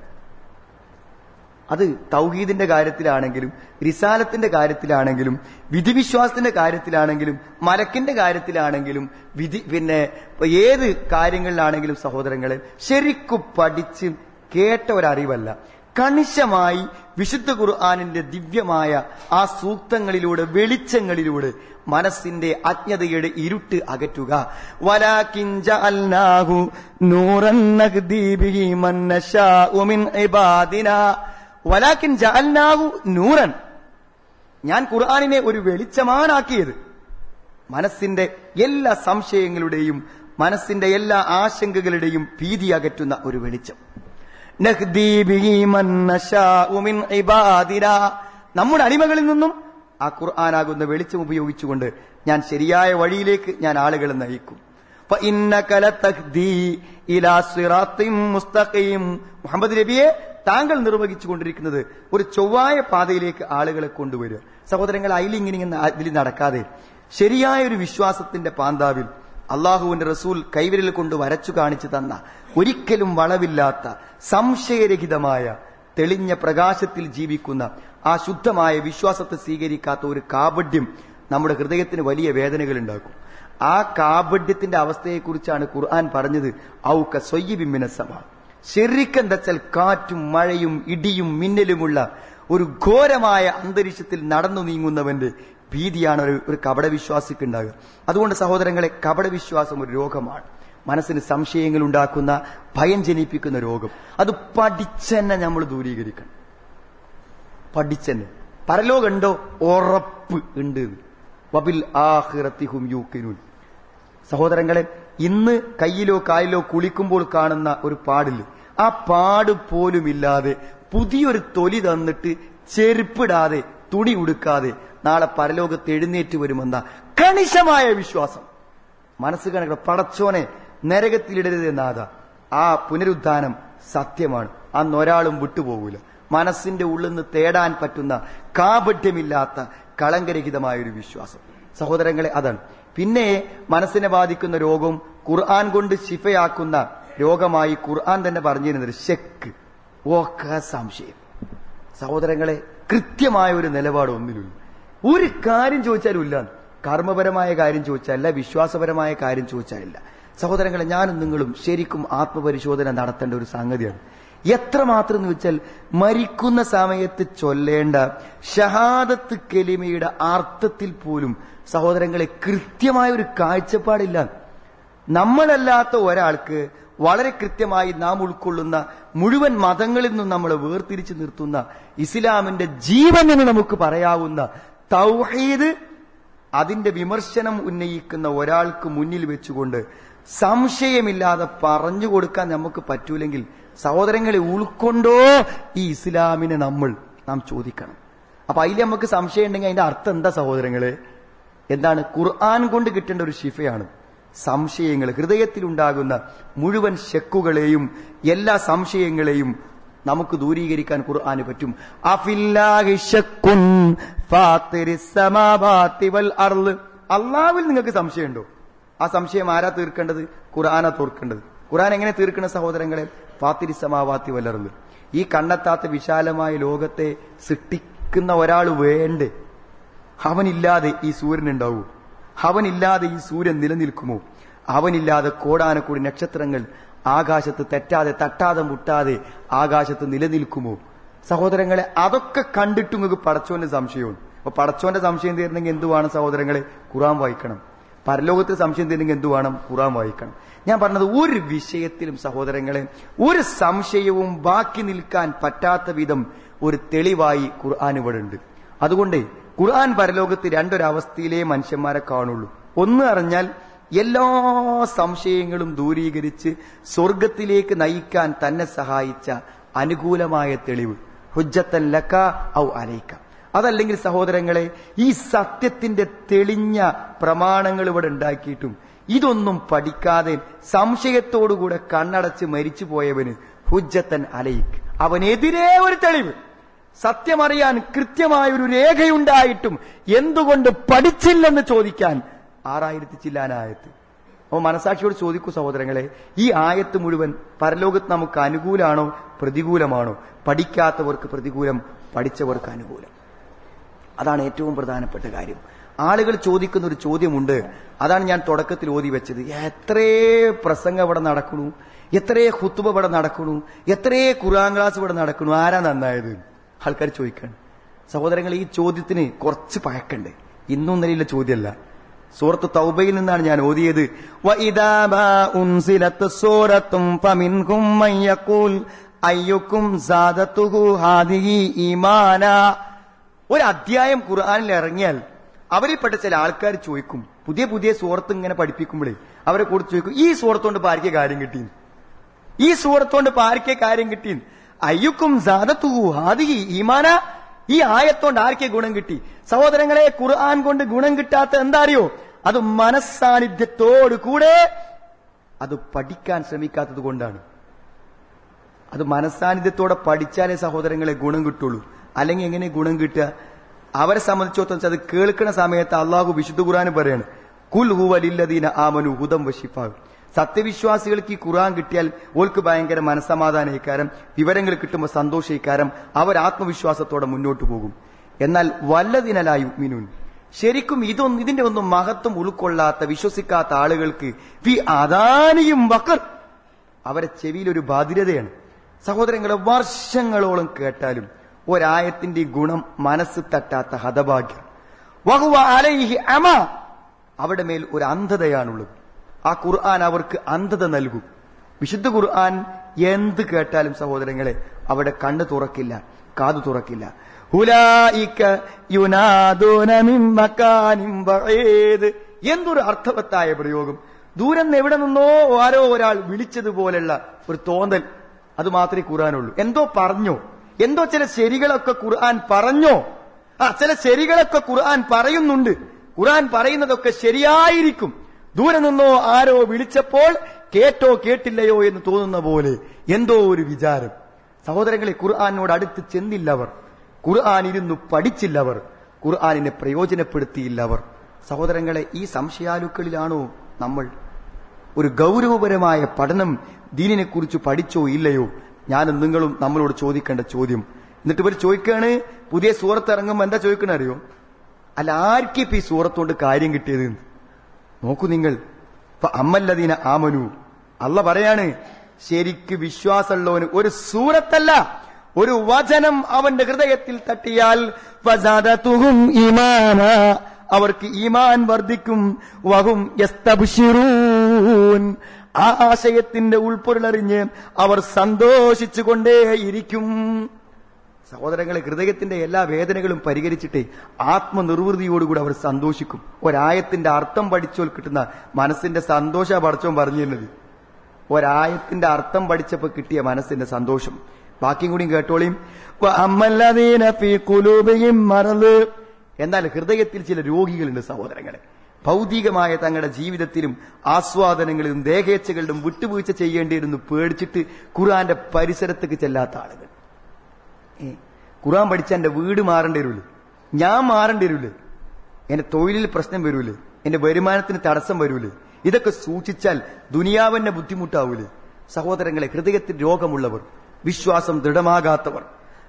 അത് തൗഹീദിന്റെ കാര്യത്തിലാണെങ്കിലും റിസാലത്തിന്റെ കാര്യത്തിലാണെങ്കിലും വിധിവിശ്വാസത്തിന്റെ കാര്യത്തിലാണെങ്കിലും മലക്കിന്റെ കാര്യത്തിലാണെങ്കിലും വിധി പിന്നെ ഏത് കാര്യങ്ങളിലാണെങ്കിലും സഹോദരങ്ങളെ ശരിക്കു പഠിച്ച് കേട്ട ഒരറിവല്ല, കണിശമായി വിശുദ്ധ ഖുർആനിന്റെ ദിവ്യമായ ആ സൂക്തങ്ങളിലൂടെ വെളിച്ചങ്ങളിലൂടെ മനസ്സിന്റെ അജ്ഞതയുടെ ഇരുട്ട് അകറ്റുക. വലാകിൻ ജഅൽനാഹു നൂറൻ നഹ്ദീ ബിഹി മൻ നശാഉ മിൻ ഇബാദിനാ വലാകിൻ ജഅൽനാഹു നൂറൻ. ഞാൻ ഖുർആനിനെ ഒരു വെളിച്ചമാനാക്കിയത്. മനസ്സിന്റെ എല്ലാ സംശയങ്ങളുടെയും മനസ്സിന്റെ എല്ലാ ആശങ്കകളുടെയും ഭീതി അകറ്റുന്ന ഒരു വെളിച്ചം. നഹ്ദീ ബിഹി മൻ നശാഉ മിൻ ഇബാദിനാ. നമ്മുടെ അടിമകളിൽ നിന്നും ആ ഖുർആനാകുന്ന വെളിച്ചം ഉപയോഗിച്ചുകൊണ്ട് ഞാൻ ശരിയായ വഴിയിലേക്ക് ഞാൻ ആളുകളെ നയിക്കും. ഫഇന്നക ലതഹ്ദീ ഇലാ സിറാത്തിൻ മുസ്തഖീം. മുഹമ്മദ് നബിയെ, താങ്കൾ നിർവഹിച്ചുകൊണ്ടിരിക്കുന്നത് ഒരു ചൊവ്വായ പാതയിലേക്ക് ആളുകളെ കൊണ്ടുവരിക. സഹോദരങ്ങൾ, അയിലിങ്ങനെ ഇതിൽ നടക്കാതെ ശരിയായ ഒരു വിശ്വാസത്തിന്റെ പാന്താവിൽ അള്ളാഹുവിന്റെ റസൂൽ കൈവിരൽ കൊണ്ട് വരച്ചു കാണിച്ചു തന്ന ഒരിക്കലും വളവില്ലാത്ത സംശയരഹിതമായ തെളിഞ്ഞ പ്രകാശത്തിൽ ജീവിക്കുന്ന ആ ശുദ്ധമായ വിശ്വാസത്തെ സ്വീകരിക്കാത്ത ഒരു കാപഢ്യം നമ്മുടെ ഹൃദയത്തിന് വലിയ വേദനകൾ ഉണ്ടാക്കും. ആ കാപഢ്യത്തിന്റെ അവസ്ഥയെക്കുറിച്ചാണ് ഖുർആൻ പറഞ്ഞത്. ഔക സൊയ്യിബിൻ മിനസ്സമാ. ശരിക്കെന്താ വെച്ചാൽ കാറ്റും മഴയും ഇടിയും മിന്നലുമുള്ള ഒരു ഘോരമായ അന്തരീക്ഷത്തിൽ നടന്നു നീങ്ങുന്നവന്റെ ഭീതിയാണ് ഒരു ഒരു കപടവിശ്വാസിക്ക് ഉണ്ടാകുക. അതുകൊണ്ട് സഹോദരങ്ങളെ, കപടവിശ്വാസം ഒരു രോഗമാണ്. മനസ്സിന് സംശയങ്ങൾ ഉണ്ടാക്കുന്ന, ഭയം ജനിപ്പിക്കുന്ന രോഗം. അത് പഠിച്ചെന്നെ നമ്മൾ ദൂരീകരിക്കണം. പഠിച്ചെന്നെ. പരലോകമുണ്ടോ? ഉറപ്പ് ഉണ്ട്. വബിൽ ആഖിറതി ഹും യൂഖിനൂൻ. സഹോദരങ്ങളെ, ഇന്ന് കയ്യിലോ കാലിലോ കുളിക്കുമ്പോൾ കാണുന്ന ഒരു പാടില്ല, ആ പാട് പോലുമില്ലാതെ പുതിയൊരു തൊലി തന്നിട്ട് ചെരുപ്പിടാതെ തുണി ഉടുക്കാതെ നാളെ പരലോകത്ത് എഴുന്നേറ്റ് വരുമെന്ന കണിശമായ വിശ്വാസം മനസ്സ് കണക്ക്. പടച്ചോനെ നരകത്തിലിടരുത് നാഥ. ആ പുനരുദ്ധാനം സത്യമാണ്. അന്ന് ഒരാളും വിട്ടുപോകൂല. മനസ്സിന്റെ ഉള്ളിൽ നിന്ന് തേടാൻ പറ്റുന്ന കാപഢ്യമില്ലാത്ത കളങ്കരഹിതമായ ഒരു വിശ്വാസം. സഹോദരങ്ങളെ, അതാണ്. പിന്നെ മനസ്സിനെ ബാധിക്കുന്ന രോഗവും ഖുർആൻ കൊണ്ട് ശിഫയാക്കുന്ന രോഗമായി ഖുർആൻ തന്നെ പറഞ്ഞിരുന്നത് ഷെക്ക്, ഒക്കെ സംശയം. സഹോദരങ്ങളെ, കൃത്യമായ ഒരു നിലപാട് ഒന്നിലും ഒരു കാര്യം ചോദിച്ചാലും ഇല്ല. കർമ്മപരമായ കാര്യം ചോദിച്ചാലില്ല, വിശ്വാസപരമായ കാര്യം ചോദിച്ചാലില്ല. സഹോദരങ്ങളെ, ഞാനും നിങ്ങളും ശരിക്കും ആത്മപരിശോധന നടത്തേണ്ട ഒരു സംഗതിയാണ്. എത്രമാത്രം എന്ന് വെച്ചാൽ മരിക്കുന്ന സമയത്ത് ചൊല്ലേണ്ട ഷഹാദത്ത് കലിമയുടെ അർത്ഥത്തിൽ പോലും സഹോദരങ്ങളെ കൃത്യമായ ഒരു കാഴ്ചപ്പാടില്ല. നമ്മളല്ലാത്ത ഒരാൾക്ക് വളരെ കൃത്യമായി നാം ഉൾക്കൊള്ളുന്ന മുഴുവൻ മതങ്ങളിൽ നിന്നും നമ്മളെ വേർതിരിച്ചു നിർത്തുന്ന ഇസ്ലാമിന്റെ ജീവൻ എന്ന് നമുക്ക് പറയാവുന്ന തൗഹീദ്, അതിന്റെ വിമർശനം ഉന്നയിക്കുന്ന ഒരാൾക്ക് മുന്നിൽ വെച്ചുകൊണ്ട് സംശയമില്ലാതെ പറഞ്ഞു കൊടുക്കാൻ നമുക്ക് പറ്റൂലെങ്കിൽ സഹോദരങ്ങളെ, ഉൾക്കൊണ്ടോ ഈ ഇസ്ലാമിനെ നമ്മൾ നാം ചോദിക്കണം. അപ്പൊ അതിൽ നമുക്ക് സംശയം ഉണ്ടെങ്കിൽ അതിന്റെ അർത്ഥം എന്താ സഹോദരങ്ങളെ? എന്താണ്? ഖുർആൻ കൊണ്ട് കിട്ടേണ്ട ഒരു ശിഫയാണ് സംശയങ്ങൾ. ഹൃദയത്തിലുണ്ടാകുന്ന മുഴുവൻ ശക്കുകളെയും എല്ലാ സംശയങ്ങളെയും നമുക്ക് ദൂരീകരിക്കാൻ ഖുർആന് പറ്റും. അഫില്ലാഹി ശക്കുൻ ഫാത്തിരിസ് സമാവാതി വൽ അർള്. അല്ലാഹുവിൽ നിങ്ങൾക്ക് സംശയമുണ്ടോ? ആ സംശയം ആരാ തീർക്കേണ്ടത്? ഖുർആനാ തീർക്കേണ്ടത്. ഖുർആൻ എങ്ങനെ തീർക്കുന്ന സഹോദരങ്ങളെ? ഫാത്തിരിസ് സമാവാതി വൽ അർള്. ഈ കണ്ണെത്താത്ത വിശാലമായ ലോകത്തെ സൃഷ്ടിക്കുന്ന ഒരാൾ വേണ്ടേ? അവനില്ലാതെ ഈ സൂര്യൻ ഉണ്ടാവൂ? അവനില്ലാതെ ഈ സൂര്യൻ നിലനിൽക്കുമോ? അവനില്ലാതെ കോടാനക്കൂടി നക്ഷത്രങ്ങൾ ആകാശത്ത് തെറ്റാതെ തട്ടാതെ മുട്ടാതെ ആകാശത്ത് നിലനിൽക്കുമോ? സഹോദരങ്ങളെ, അതൊക്കെ കണ്ടിട്ട് നിങ്ങൾക്ക് പടച്ചോന്റെ സംശയമാണ്. അപ്പൊ പടച്ചോന്റെ സംശയം തീരണമെങ്കിൽ എന്ത് വേണം സഹോദരങ്ങളെ? ഖുർആൻ വായിക്കണം. പരലോകത്ത് സംശയം തീരണമെങ്കിൽ എന്ത് വേണം? ഖുർആൻ വായിക്കണം. ഞാൻ പറഞ്ഞത്, ഒരു വിഷയത്തിലും സഹോദരങ്ങളെ ഒരു സംശയവും ബാക്കി നിൽക്കാൻ പറ്റാത്ത വിധം ഒരു തെളിവായി ഖുർആൻ ഇവിടെ ഉണ്ട്. അതുകൊണ്ട് ഖുർആൻ പരലോകത്ത് രണ്ടൊരവസ്ഥയിലേ മനുഷ്യന്മാരെ കാണുള്ളൂ. ഒന്ന് അറിഞ്ഞാൽ എല്ലാ സംശയങ്ങളും ദൂരീകരിച്ച് സ്വർഗത്തിലേക്ക് നയിക്കാൻ തന്നെ സഹായിച്ച അനുകൂലമായ തെളിവ്, ഹുജ്ജത്തൻ ലക ഔ അലൈക. അതല്ലെങ്കിൽ സഹോദരങ്ങളെ, ഈ സത്യത്തിന്റെ തെളിഞ്ഞ പ്രമാണങ്ങൾ ഇവിടെ ഉണ്ടാക്കിയിട്ടും ഇതൊന്നും പഠിക്കാതെ സംശയത്തോടുകൂടെ കണ്ണടച്ച് മരിച്ചു പോയവന് ഹുജ്ജത്തൻ അലൈക്, അവനെതിരെ ഒരു തെളിവ്. സത്യമറിയാൻ കൃത്യമായൊരു രേഖയുണ്ടായിട്ടും എന്തുകൊണ്ട് പഠിച്ചില്ലെന്ന് ചോദിക്കാൻ ആറായിരത്തി ചില്ലാനായത്ത്. അപ്പൊ മനസാക്ഷിയോട് ചോദിക്കൂ സഹോദരങ്ങളെ, ഈ ആയത്ത് മുഴുവൻ പരലോകത്ത് നമുക്ക് അനുകൂലമാണോ പ്രതികൂലമാണോ? പഠിക്കാത്തവർക്ക് പ്രതികൂലം, പഠിച്ചവർക്ക് അനുകൂലം. അതാണ് ഏറ്റവും പ്രധാനപ്പെട്ട കാര്യം. ആളുകൾ ചോദിക്കുന്ന ഒരു ചോദ്യമുണ്ട്, അതാണ് ഞാൻ തുടക്കത്തിൽ ഓതി വെച്ചത്. എത്രേ പ്രസംഗം ഇവിടെ നടക്കണു, എത്രേ ഖുത്ബ ഇവിടെ നടക്കണു, എത്രേ ഖുർആൻ ക്ലാസ് ഇവിടെ നടക്കണു, ആരാ നന്നായത്? ആൾക്കാർ ചോദിക്കാണ്. സഹോദരങ്ങൾ, ഈ ചോദ്യത്തിന് കുറച്ച് പഴക്കണ്ട്. ഇന്നും നിലയിലെ ചോദ്യമല്ല. സൂറത്ത് തൗബയിൽ നിന്നാണ് ഞാൻ ഓതിയത്. വഇദാ മാ ഉൻസിലത്ത് സൂറത്തും ഫമിൻകും മൻ യഖൂൽ അയ്യുക്കും സാദതുഹു ഹാദിഹി ഈമാനാ. ഒരു അധ്യായം ഖുർആനിൽ ഇറങ്ങിയാൽ അവരിൽപ്പെട്ട ചില ആൾക്കാർ ചോദിക്കും, പുതിയ പുതിയ സൂറത്ത് ഇങ്ങനെ പഠിപ്പിക്കുമ്പോഴേ അവരെ കൂടെ ചോദിക്കും, ഈ സൂറത്തോണ്ട് പാരിക്കെ കാര്യം കിട്ടി, ഈ സൂറത്തോണ്ട് പാരിക്കെ കാര്യം കിട്ടി, അയ്യുക്കും സാദതുഹു ഹാദിഹി ഈമാനാ. ഈ ആയത്തോണ്ട് ആർക്കെ ഗുണം കിട്ടി? സഹോദരങ്ങളെ, ഖുർആൻ കൊണ്ട് ഗുണം കിട്ടാത്ത എന്താ അറിയോ? അത് മനസ്സാന്നിധ്യത്തോടു കൂടെ അത് പഠിക്കാൻ ശ്രമിക്കാത്തത് കൊണ്ടാണ്. അത് മനസ്സാന്നിധ്യത്തോടെ പഠിച്ചാലേ സഹോദരങ്ങളെ ഗുണം കിട്ടുള്ളൂ. അല്ലെങ്കിൽ എങ്ങനെ ഗുണം കിട്ടുക? അവരെ സംബന്ധിച്ചിടത്തോളം അത് കേൾക്കുന്ന സമയത്ത് അള്ളാഹു വിശുദ്ധ ഖുർആൻ പറയാണ്, കുൽ ഹുവ ലില്ലദീന ആമനു ഹുദം വശിഫാ. സത്യവിശ്വാസികൾക്ക് ഈ ഖുർആൻ കിട്ടിയാൽ ഓൾക്ക് ഭയങ്കര മനസ്സമാധാനയിക്കാരം, വിവരങ്ങൾ കിട്ടുമ്പോൾ സന്തോഷിക്കാരം, അവർ ആത്മവിശ്വാസത്തോടെ മുന്നോട്ട് പോകും. എന്നാൽ വല്ലദിനലാ യുഅ്മിനൂൻ, ശരിക്കും ഇതൊന്നും ഇതിന്റെ ഒന്നും മഹത്വം ഉൾക്കൊള്ളാത്ത വിശ്വസിക്കാത്ത ആളുകൾക്ക് ഫി ആദാനിയും വഖർ, അവരെ ചെവിയിൽ ഒരു ബാധിരതയാണ്. സഹോദരങ്ങളെ, വർഷങ്ങളോളം കേട്ടാലും ഒരായത്തിന്റെ ഗുണം മനസ്സ് തട്ടാത്ത ഹതഭാഗ്യം. വഹുവ അലൈഹി അമ, അവിടെ മേൽ ഒരു അന്ധതയാണുള്ളത്. ആ ഖുർആൻ അവർക്ക് അന്ധത നൽകും. വിശുദ്ധ ഖുർആൻ എന്ത് കേട്ടാലും സഹോദരങ്ങളെ അവിടെ കണ്ണ് തുറക്കില്ല, കാതു തുറക്കില്ല. ഹുലായിക യുനാദൂന മിൻ മകാനിൻ ബഈദ്. എന്തൊരു അർത്ഥവത്തായ പ്രയോഗം! ദൂരം എവിടെ നിന്നോ ആരോ ഒരാൾ വിളിച്ചതുപോലുള്ള ഒരു തോന്നൽ. അത് മാത്രമേ ഖുർആനുള്ളൂ. എന്തോ പറഞ്ഞോ, എന്തോ ചില ശരികളൊക്കെ ഖുർആൻ പറഞ്ഞോ. ആ ചില ശരികളൊക്കെ ഖുർആൻ പറയുന്നുണ്ട്. ഖുർആൻ പറയുന്നതൊക്കെ ശരിയായിരിക്കും. ദൂരെ നിന്നോ ആരോ വിളിച്ചപ്പോൾ കേട്ടോ കേട്ടില്ലയോ എന്ന് തോന്നുന്ന പോലെ എന്തോ ഒരു വിചാരം. സഹോദരങ്ങളെ, ഖുർആനോട് അടുത്ത് ചെന്നില്ലവർ, ഖുർആൻ ഇരുന്നു പഠിച്ചില്ലവർ, ഖുർആനിനെ പ്രയോജനപ്പെടുത്തിയില്ലവർ. സഹോദരങ്ങളെ, ഈ സംശയാലുക്കളിലാണോ നമ്മൾ? ഒരു ഗൗരവപരമായ പഠനം ദീനിനെ കുറിച്ച് പഠിച്ചോ ഇല്ലയോ? ഞാനും നിങ്ങളും നമ്മളോട് ചോദിക്കേണ്ട ചോദ്യം. എന്നിട്ട് ഇവർ ചോദിക്കാണ്, പുതിയ സൂറത്ത് ഇറങ്ങുമ്പോൾ എന്താ ചോദിക്കണ അറിയോ? അല്ല, ആർക്കും ഇപ്പൊ ഈ സൂറത്തോണ്ട് കാര്യം കിട്ടിയത്? നോക്കൂ നിങ്ങൾ, അമ്മല്ലദീന ആമനു, അല്ല പറയാണ്, ശരിക്ക് വിശ്വാസമുള്ളവന് ഒരു സൂറത്തല്ല, ഒരു വചനം അവന്റെ ഹൃദയത്തിൽ തട്ടിയാൽ ഫസാദതുഹും ഈമാന, അവർക്ക് ഈമാൻ വർദ്ധിക്കും. വഹും യസ്തബ്ശിറൂൻ, ആ ആശയത്തിന്റെ ഉൾപ്പൊരുളറിഞ്ഞ് അവർ സന്തോഷിച്ചുകൊണ്ടേയിരിക്കും. സഹോദരങ്ങളെ, ഹൃദയത്തിന്റെ എല്ലാ വേദനകളും പരിഹരിച്ചിട്ട് ആത്മനിർവൃതിയോടുകൂടി അവർ സന്തോഷിക്കും. ഒരായത്തിന്റെ അർത്ഥം പഠിച്ചോൽ കിട്ടുന്ന മനസ്സിന്റെ സന്തോഷ പഠിച്ചോൻ പറഞ്ഞിരുന്നത്. ഒരായത്തിന്റെ അർത്ഥം പഠിച്ചപ്പോ കിട്ടിയ മനസ്സിന്റെ സന്തോഷം. ബാക്കിയും കൂടിയും കേട്ടോളിയും. എന്നാൽ ഹൃദയത്തിൽ ചില രോഗികളുണ്ട് സഹോദരങ്ങളെ. ഭൗതികമായ തങ്ങളുടെ ജീവിതത്തിലും ആസ്വാദനങ്ങളിലും ദേഹേച്ഛകളിലും വിട്ടുവീഴ്ച ചെയ്യേണ്ടിയിരുന്നു പേടിച്ചിട്ട് ഖുർആന്റെ പരിസരത്തേക്ക് ചെല്ലാത്ത ആളുകൾ. ഖുർആൻ പഠിച്ച എന്റെ വീട് മാറേണ്ടി വരൂലേ, ഞാൻ മാറേണ്ടി വരൂലേ, എന്റെ തൊഴിലിൽ പ്രശ്നം വരൂലേ, എന്റെ വരുമാനത്തിന് തടസ്സം വരൂലേ, ഇതൊക്കെ സൂക്ഷിച്ചാൽ ദുനിയാവന്നെ ബുദ്ധിമുട്ടാവൂലേ? സഹോദരങ്ങളെ, ഹൃദയത്തിൽ രോഗമുള്ളവർ, വിശ്വാസം ദൃഢമാകാത്തവർ,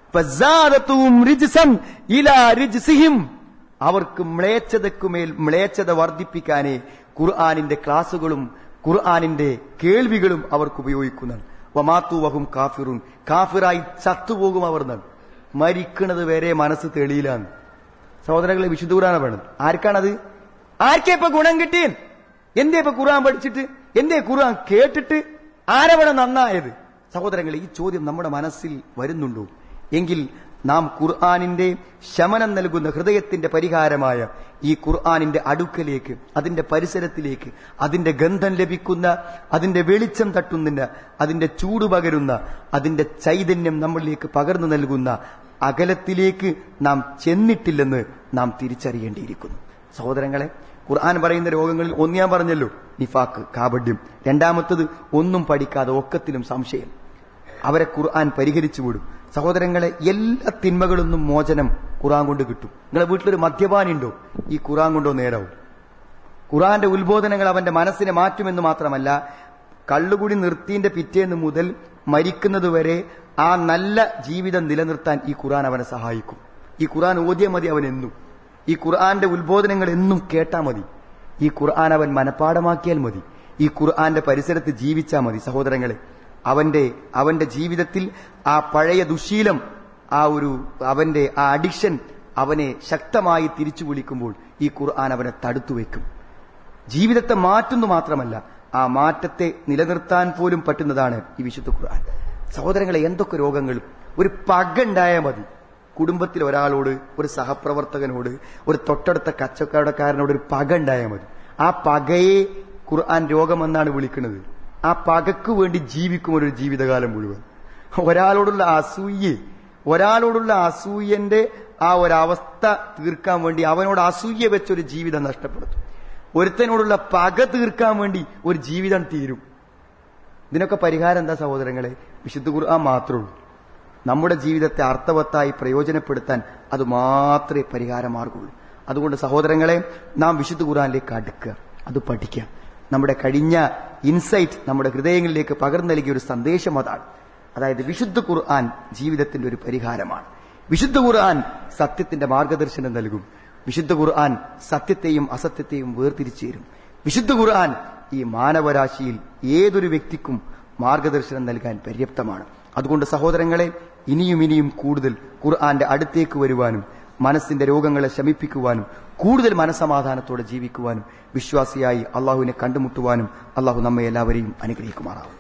അവർക്ക് മ്ലേച്ഛതക്കുമേൽ മ്ലേച്ഛത വർദ്ധിപ്പിക്കാനേ ഖുർആനിന്റെ ക്ലാസുകളും ഖുർആനിന്റെ കേൾവികളും അവർക്ക് ഉപയോഗിക്കുന്നതാണ്. വമാത്തു വഹും കാഫിറുൻ, കാഫിറായി ചത്തുപോകും അവർ. മരിക്കണത് വരെ മനസ്സ് തെളിയിലാണ്. സഹോദരങ്ങളെ, വിശുദ്ധ ഖുർആനാണ് വേണ്ടത്. ആർക്കാണത്? ആർക്കേ ഇപ്പൊ ഗുണം കിട്ടിയ? എന്തേ ഇപ്പൊ ഖുർആൻ പഠിച്ചിട്ട്, എന്തേ ഖുർആൻ കേട്ടിട്ട് ആരവിടെ നന്നായത്? സഹോദരങ്ങളെ, ഈ ചോദ്യം നമ്മുടെ മനസ്സിൽ വരുന്നുണ്ടോ? എങ്കിൽ നാം ഖുർആനിന്റെ ശമനം നൽകുന്ന ഹൃദയത്തിന്റെ പരിഹാരമായ ഈ ഖുർആനിന്റെ അടുക്കലേക്ക്, അതിന്റെ പരിസരത്തിലേക്ക്, അതിന്റെ ഗന്ധം ലഭിക്കുന്ന, അതിന്റെ വെളിച്ചം തട്ടുന്ന, അതിന്റെ ചൂട് പകരുന്ന, അതിന്റെ ചൈതന്യം നമ്മളിലേക്ക് പകർന്നു നൽകുന്ന അകലത്തിലേക്ക് നാം ചെന്നിട്ടില്ലെന്ന് നാം തിരിച്ചറിയേണ്ടിയിരിക്കുന്നു. സഹോദരങ്ങളെ, ഖുർആൻ പറയുന്ന രോഗങ്ങളിൽ ഒന്ന് ഞാൻ പറഞ്ഞല്ലോ, നിഫാക്ക്, കാപഢ്യം. രണ്ടാമത്തത് ഒന്നും പഠിക്കാതെ ഒക്കത്തിലും സംശയം. അവരെ ഖുർആൻ പരിഹരിച്ചു വിടും. സഹോദരങ്ങളെ, എല്ലാ തിന്മകളിൽ നിന്നും മോചനം ഖുർആൻ കൊണ്ട് കിട്ടും. നിങ്ങളെ വീട്ടിലൊരു മദ്യപാനുണ്ടോ? ഈ ഖുർആൻ കൊണ്ടോ നേടാവും. ഖുർആന്റെ ഉത്ബോധനങ്ങൾ അവന്റെ മനസ്സിനെ മാറ്റുമെന്ന് മാത്രമല്ല, കള്ളുകൂടി നിർത്തിയതിന്റെ പിറ്റേന്ന് മുതൽ മരിക്കുന്നതുവരെ ആ നല്ല ജീവിതം നിലനിർത്താൻ ഈ ഖുർആൻ അവനെ സഹായിക്കും. ഈ ഖുർആൻ ഓതിയ മതി അവനെന്നും. ഈ ഖുർആന്റെ ഉത്ബോധനങ്ങൾ എന്നും കേട്ടാ മതി. ഈ ഖുർആൻ അവൻ മനഃപ്പാടമാക്കിയാൽ മതി. ഈ ഖുർആന്റെ പരിസരത്ത് ജീവിച്ചാൽ മതി. സഹോദരങ്ങളെ, അവന്റെ അവന്റെ ജീവിതത്തിൽ ആ പഴയ ദുശീലം, ആ ഒരു അവന്റെ ആ അഡിക്ഷൻ അവനെ ശക്തമായി തിരിച്ചു വിളിക്കുമ്പോൾ ഈ ഖുർആൻ അവനെ തടുത്തുവെക്കും. ജീവിതത്തെ മാറ്റുന്നു മാത്രമല്ല, ആ മാറ്റത്തെ നിലനിർത്താൻ പോലും പറ്റുന്നതാണ് ഈ വിശുദ്ധ ഖുർആൻ. സഹോദരങ്ങളെ, എന്തൊക്കെ രോഗങ്ങളും ഒരു പക ഉണ്ടായാൽ മതി. കുടുംബത്തിൽ ഒരാളോട്, ഒരു സഹപ്രവർത്തകനോട്, ഒരു തൊട്ടടുത്ത കച്ചവടക്കാരനോട് ഒരു പക ഉണ്ടായാൽ മതി. ആ പകയെ ഖുർആൻ രോഗമെന്നാണ് വിളിക്കുന്നത്. ആ പകക്ക് വേണ്ടി ജീവിക്കും ഒരു ജീവിതകാലം മുഴുവൻ. ഒരാളോടുള്ള അസൂയ, ഒരാളോടുള്ള അസൂയന്റെ ആ ഒരവസ്ഥ തീർക്കാൻ വേണ്ടി അവനോട് അസൂയ വെച്ചൊരു ജീവിതം നഷ്ടപ്പെടുത്തും. ഒരുത്തനോടുള്ള പക തീർക്കാൻ വേണ്ടി ഒരു ജീവിതം തീരും. ഇതിനൊക്കെ പരിഹാരം എന്താ സഹോദരങ്ങളെ? വിശുദ്ധ ഖുർആൻ മാത്രമേ ഉള്ളൂ. നമ്മുടെ ജീവിതത്തെ അർത്ഥവത്തായി പ്രയോജനപ്പെടുത്താൻ അത് മാത്രമേ പരിഹാര മാർഗമുള്ളൂ. അതുകൊണ്ട് സഹോദരങ്ങളെ, നാം വിശുദ്ധ ഖുർആനിലേക്ക് അടുക്കുക, അത് പഠിക്കുക. നമ്മുടെ കഴിഞ്ഞ ഇൻസൈറ്റ് നമ്മുടെ ഹൃദയങ്ങളിലേക്ക് പകർന്നു നൽകിയ ഒരു സന്ദേശം അതാണ്. അതായത് വിശുദ്ധ ഖുർആൻ ജീവിതത്തിന്റെ ഒരു പരിഹാരമാണ്. വിശുദ്ധ ഖുർആൻ സത്യത്തിന്റെ മാർഗദർശനം നൽകും. വിശുദ്ധ ഖുർആൻ സത്യത്തെയും അസത്യത്തെയും വേർതിരിച്ചു തരും. വിശുദ്ധ ഖുർആൻ ഈ മാനവരാശിയിൽ ഏതൊരു വ്യക്തിക്കും മാർഗദർശനം നൽകാൻ പര്യാപ്തമാണ്. അതുകൊണ്ട് സഹോദരങ്ങളെ, ഇനിയും ഇനിയും കൂടുതൽ ഖുർആന്റെ അടുത്തേക്ക് വരുവാനും മനസ്സിന്റെ രോഗങ്ങളെ ശമിപ്പിക്കുവാനും കൂടുതൽ മനസ്സമാധാനത്തോടെ ജീവിക്കുവാനും വിശ്വാസിയായി അള്ളാഹുവിനെ കണ്ടുമുട്ടുവാനും അള്ളാഹു നമ്മെ എല്ലാവരെയും അനുഗ്രഹിക്കുമാറാവട്ടെ.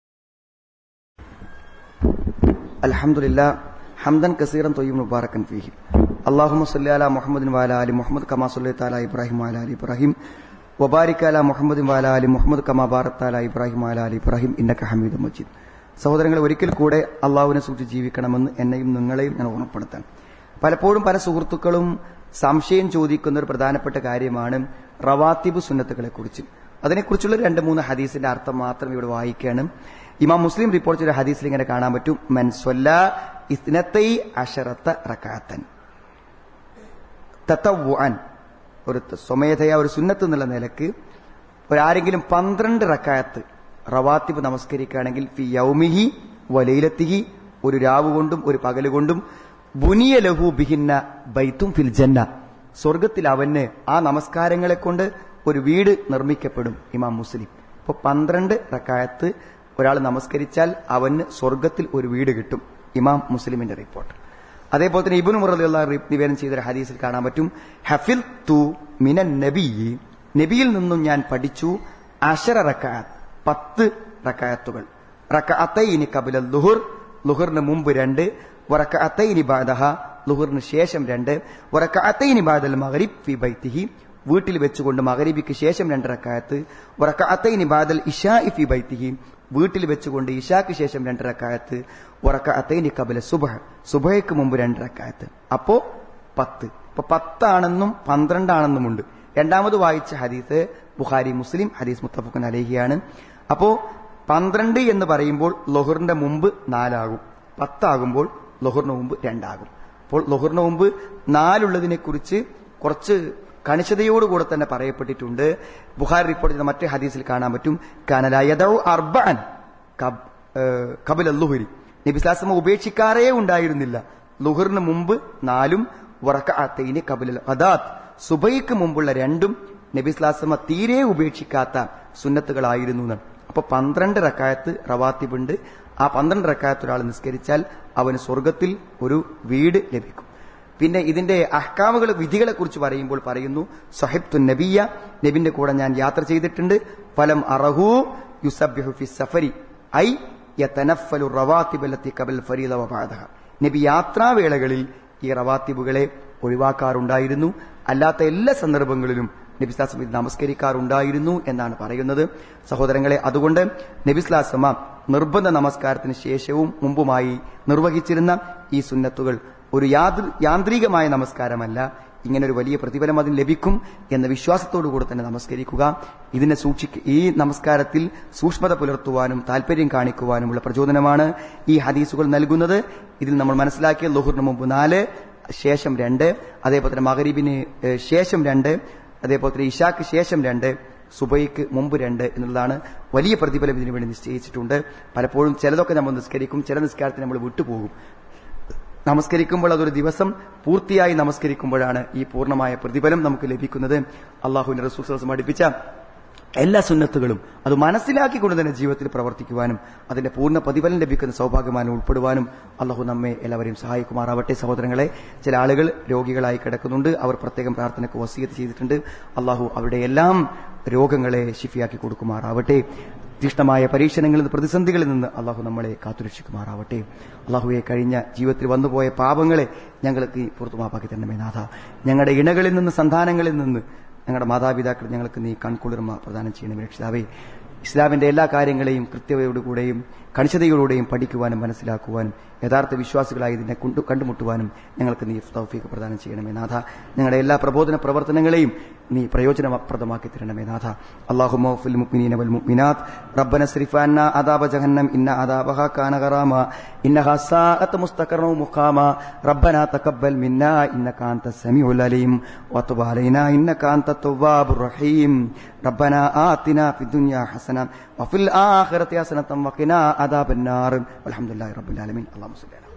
അൽഹംദുലില്ലാഹ് ഹംദൻ കസീറൻ ത്വയ്യിബൻ മുബാറകൻ ഫീഹി. അല്ലാഹുമ്മ സ്വല്ലി അലാ മുഹമ്മദിൻ വഅലാ ആലി മുഹമ്മദ് കമാ സ്വല്ലൈത അലാ ഇബ്രാഹിം വഅലാ ആലി ഇബ്രാഹിം വബാരിക് അലാ മുഹമ്മദിൻ വഅലാ ആലി മുഹമ്മദ് കമാ ബാറക്ത അലാ ഇബ്രാഹിം വഅലാ ആലി ഇബ്രാഹിം ഇന്നക ഹമീദും മജീദ്. സഹോദരങ്ങളെ, ഒരിക്കൽ കൂടെ അള്ളാഹുവിനെ സൂക്ഷിച്ച് ജീവിക്കണമെന്ന് എന്നെയും നിങ്ങളെയും ഞാൻ ഓർമ്മപ്പെടുത്താൻ. പലപ്പോഴും പല സുഹൃത്തുക്കളും സംശയം ചോദിക്കുന്ന ഒരു പ്രധാനപ്പെട്ട കാര്യമാണ് റവാത്തിബ് സുന്നത്തുകളെ കുറിച്ച്. അതിനെക്കുറിച്ചുള്ള രണ്ട് മൂന്ന് ഹദീസിന്റെ അർത്ഥം മാത്രം ഇവിടെ വായിക്കുകയാണ്. ഇമാം മുസ്ലിം റിപ്പോർട്ട് ചെയ്ത ഹദീസിൽ ഇങ്ങനെ കാണാൻ പറ്റും: മൻ സ്വല്ല ഇസ്നത്തൈ അശറത്ത റകഅത്തൻ തതവ്വുഅൻ, ഒരു സ്വമേധയാ ഒരു സുന്നത്ത് എന്നുള്ള നിലക്ക് ഒരാരെങ്കിലും പന്ത്രണ്ട് റക്അത്ത് റവാത്തിബ് നമസ്കരിക്കുകയാണെങ്കിൽ ഫി യൗമിഹി വലൈലത്തിഹി, ഒരു രാവ് കൊണ്ടും ഒരു പകല് കൊണ്ടും, ബുനിയ ലഹു ബിഹിന്ന ബൈത്തും ഫിൽ ജന്ന, സ്വർഗത്തിൽ അവന് ആ നമസ്കാരങ്ങളെ കൊണ്ട് ഒരു വീട് നിർമ്മിക്കപ്പെടും. ഇമാം മുസ്ലിം. ഇപ്പൊ പന്ത്രണ്ട് റക്അത്ത് ഒരാൾ നമസ്കരിച്ചാൽ അവന് സ്വർഗത്തിൽ ഒരു വീട് കിട്ടും. ഇമാം മുസ്ലിമിന്റെ റിപ്പോർട്ട്. അതേപോലെ തന്നെ ഇബ്നു ഉമർ റളിയല്ലാഹു അൻഹു നിവേദനം ചെയ്ത ഹദീസിൽ കാണാൻ പറ്റും, ഹഫിൽതു മിനൻ നബി, നബിയിൽ നിന്നും ഞാൻ പഠിച്ചു, അശറ റക്അത്ത്, പത്ത് റക്അത്തുകൾ, റക്അത്തൈനി ഖബല ളുഹർ, ളുഹറിന് മുമ്പ് രണ്ട്, വറക്അത്തൈനി ബഅദഹ, ളുഹറിന് ശേഷം രണ്ട്, വറക്അത്തൈനി ബഅദൽ മഗ്രിബ് ഫി ബൈതിഹി, വീട്ടിൽ വെച്ചുകൊണ്ട് മഗ്രിബിക്ക് ശേഷം രണ്ട് റക്അത്ത്, വറക്അത്തൈനി ബഅദൽ ഇശാഇ ഫി ബൈതിഹി, വീട്ടിൽ വെച്ചുകൊണ്ട് ഇശാക്ക് ശേഷം രണ്ട് റക്അത്ത്, വറക്അത്തൈനി ഖബല സുബ്ഹ്, സുബ്ഹയ്ക്ക് മുമ്പ് രണ്ട് റക്അത്ത്. അപ്പോ പത്ത്. ഇപ്പൊ പത്താണെന്നും പന്ത്രണ്ടാണെന്നുമുണ്ട്. രണ്ടാമത് വായിച്ച ഹദീസ് ബുഖാരി മുസ്ലിം ഹദീസ് മുത്തഫഖുൻ അലൈഹിയാണ്. അപ്പോ പന്ത്രണ്ട് എന്ന് പറയുമ്പോൾ ളുഹറിന്റെ മുമ്പ് നാലാകും, പത്താകുമ്പോൾ ളുഹറിന് മുമ്പ് രണ്ടാകും. അപ്പോൾ ളുഹറിന് മുമ്പ് നാലുള്ളതിനെ കുറിച്ച് കുറച്ച് കണിശതയോടുകൂടെ തന്നെ പറയപ്പെട്ടിട്ടുണ്ട്. ബുഖാരി റിപ്പോർട്ട് ചെയ്ത മറ്റേ ഹദീസിൽ കാണാൻ പറ്റും, കാന ലാ യദഉ അർബഅൻ ഖബല ളുഹരി, നബി സല്ലല്ലാഹു അലൈഹി വസല്ലം ഉപേക്ഷിക്കാറേ ഉണ്ടായിരുന്നില്ല ളുഹറിന് മുമ്പ് നാലും, വറക്അത്തൈനി ഖബല ഖദാത്ത്, സുബൈക്ക് മുമ്പുള്ള രണ്ടും നബി സല്ലല്ലാഹു അലൈഹി വസല്ലം തീരെ ഉപേക്ഷിക്കാത്ത സുന്നത്തുകളായിരുന്നു എന്നാണ്. അപ്പൊ പന്ത്രണ്ട് റക്അത്ത് റവാത്തിബുണ്ട്. ആ പന്ത്രണ്ട് റക്അത്ത് ഒരാൾ നിസ്കരിച്ചാൽ അവന് സ്വർഗത്തിൽ ഒരു വീട് ലഭിക്കും. പിന്നെ ഇതിന്റെ അഹ്കാമുകൾ, വിധികളെ കുറിച്ച് പറയുമ്പോൾ പറയുന്നു, സഹിബ്തു നബിയ, നബിന്റെ കൂടെ ഞാൻ യാത്ര ചെയ്തിട്ടുണ്ട്, ഫലം അറഹു യുസബ്ബിഹു ഫി സഫരി ഐ യതനഫലു റവാത്തിബ ലത്തി ഖബൽ ഫരീദ വ ബഅദഹ, നബി യാത്രാവേളകളിൽ ഈ റവാത്തിബുകളെ ഒഴിവാക്കാറുണ്ടായിരുന്നു, അല്ലാത്ത എല്ലാ സന്ദർഭങ്ങളിലും നബി സല്ലല്ലാഹു അലൈഹി വസല്ലം നമസ്കരിക്കാറുണ്ടായിരുന്നു എന്നാണ് പറയുന്നത്. സഹോദരങ്ങളെ, അതുകൊണ്ട് നബി സല്ലല്ലാഹു അലൈഹി വസല്ലം നിർബന്ധ നമസ്കാരത്തിന് ശേഷവും മുമ്പുമായി നിർവഹിച്ചിരുന്ന ഈ സുന്നത്തുകൾ ഒരു യാന്ത്രികമായ നമസ്കാരമല്ല. ഇങ്ങനൊരു വലിയ പ്രതിഫലം അതിന് ലഭിക്കും എന്ന വിശ്വാസത്തോടുകൂടി തന്നെ നമസ്കരിക്കുക. ഇതിനെ സൂക്ഷിക്ക ഈ നമസ്കാരത്തിൽ സൂക്ഷ്മത പുലർത്തുവാനും താല്പര്യം കാണിക്കുവാനുമുള്ള പ്രചോദനമാണ് ഈ ഹദീസുകൾ നൽകുന്നത്. ഇതിൽ നമ്മൾ മനസ്സിലാക്കിയ ളുഹറിന് മുമ്പ് നാല്, ശേഷം രണ്ട്, അതേപോലെ തന്നെ മഗ്രിബിന് ശേഷം രണ്ട്, അതേപോലെ തന്നെ ഇശാക്ക് ശേഷം രണ്ട്, സുബൈക്ക് മുമ്പ് രണ്ട് എന്നുള്ളതാണ്. വലിയ പ്രതിഫലം ഇതിനു വേണ്ടി നിശ്ചയിച്ചിട്ടുണ്ട്. പലപ്പോഴും ചിലതൊക്കെ നമ്മൾ നിസ്കരിക്കും, ചില നിസ്കാരത്തിന് നമ്മൾ വിട്ടുപോകും. നമസ്കരിക്കുമ്പോൾ അതൊരു ദിവസം പൂർത്തിയായി നമസ്കരിക്കുമ്പോഴാണ് ഈ പൂർണ്ണമായ പ്രതിഫലം നമുക്ക് ലഭിക്കുന്നത്. അള്ളാഹുവിന്റെ റസൂൽ സല്ലല്ലാഹു അലൈഹി വസല്ലം പഠിപ്പിച്ച എല്ലാ സുന്നത്തുകളും അത് മനസ്സിലാക്കിക്കൊണ്ട് തന്നെ ജീവിതത്തിൽ പ്രവർത്തിക്കുവാനും അതിന്റെ പൂർണ്ണ പ്രതിഫലം ലഭിക്കുന്ന സൗഭാഗ്യമാനം ഉൾപ്പെടുവാനും അള്ളാഹു നമ്മെ എല്ലാവരെയും സഹായിക്കുമാറാവട്ടെ. സഹോദരങ്ങളെ, ചില ആളുകൾ രോഗികളായി കിടക്കുന്നുണ്ട്. അവർ പ്രത്യേകം പ്രാർത്ഥനയ്ക്ക് വസിയത്ത് ചെയ്തിട്ടുണ്ട്. അള്ളാഹു അവരുടെ എല്ലാം രോഗങ്ങളെ ശിഫിയാക്കി കൊടുക്കുമാറാവട്ടെ. തീഷ്ണമായ പരീക്ഷണങ്ങളിൽ നിന്ന്, പ്രതിസന്ധികളിൽ നിന്ന് അള്ളാഹു നമ്മളെ കാത്തുരക്ഷിക്കുമാറാവട്ടെ. അള്ളാഹുവെ, കഴിഞ്ഞ ജീവിതത്തിൽ വന്നുപോയ പാപങ്ങളെ ഞങ്ങൾക്ക് പുറത്തു മാപ്പാക്കി തരണമേ നാഥ. ഞങ്ങളുടെ ഇണകളിൽ നിന്ന്, സന്താനങ്ങളിൽ നിന്ന്, ഞങ്ങളുടെ മാതാപിതാക്കൾ ഞങ്ങൾക്ക് നീ കൺകുളിർമ പ്രദാനം ചെയ്യണമേ രക്ഷിതാവേ. ഇസ്ലാമിന്റെ എല്ലാ കാര്യങ്ങളെയും കൃത്യതയോടുകൂടെയും കണിശതയോടുകൂടെയും പഠിക്കുവാനും മനസ്സിലാക്കുവാനും യഥാർത്ഥ വിശ്വാസികളായി ഇതിനെ കണ്ടുമുട്ടുവാനും ഞങ്ങൾക്ക് നീ തൗഫീഖ് പ്രദാനം ചെയ്യണമേ നാഥ. ഞങ്ങളുടെ എല്ലാ പ്രബോധന പ്രവർത്തനങ്ങളെയും നീ പ്രയോജനപ്രദമാക്കി തരണമേ നാഥ. അല്ലാഹുമ്മ ഫിൽ മുഅ്മിനീന വൽ മുഅ്മിനാത്ത് റബ്ബന സ്രിഫ് അന്നാ അദാബ ജഹന്നം ഇന്ന അദാബഹാ കാന ഗറാമ ഇന്നഹാ സാഅത മുസ്തഖറൻ മുഖാമ റബ്ബന തഖബ്ബൽ മിന്നാ ഇന്നക അൻതസ് സമീഉൽ അലീം വതുബ് അലൈനാ ഇന്നക അൻതത് തവ്വാബുർ റഹീം റബ്ബന ആതിനാ ഫിദ് ദുനിയാ ഹസന വഫിൽ ആഖിറതി ഹസനതൻ വഖിനാ അദാബന്നാർ വൽഹംദുലില്ലാഹി റബ്ബിൽ ആലമീൻ. അല്ലാഹുമ്മ സ്വല്ലി അലാ